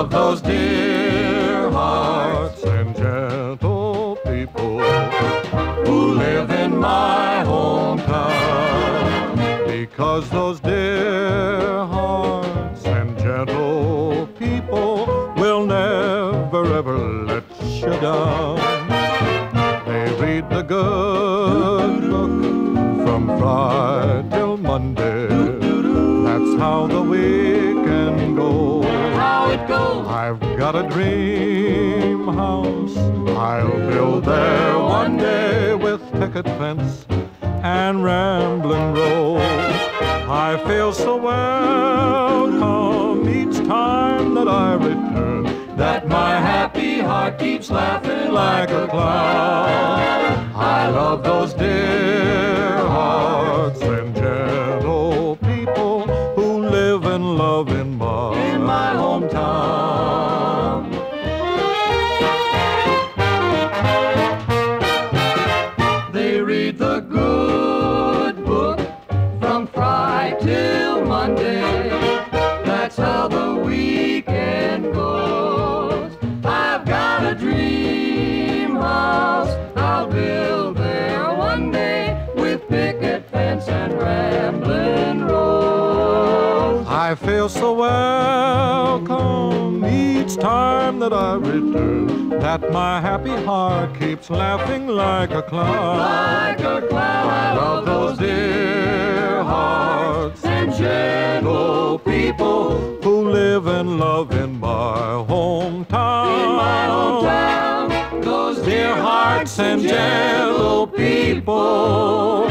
love those dear hearts and gentle people who live in my hometown, because those dear hearts and gentle people will never ever let you down. They read the good book from Friday till Monday. That's how the weekend goes. How it goes. I've got a dream house I'll build there one day, with picket fence and rambling rose. I feel so welcome each time that I return, that my happy heart keeps laughing like a clown. I love those dear hearts and gentle people who live and love in my hometown. They read the good book from Friday till Monday. That's how the weekend goes. I've got a dream house I'll build there one day, with picket fence and rambling rose. I feel so welcome each time that I return, that my happy heart keeps laughing like a clown. Like a clown. I love those dear hearts and gentle people who live and love in my hometown. In my hometown, those Dear hearts and gentle people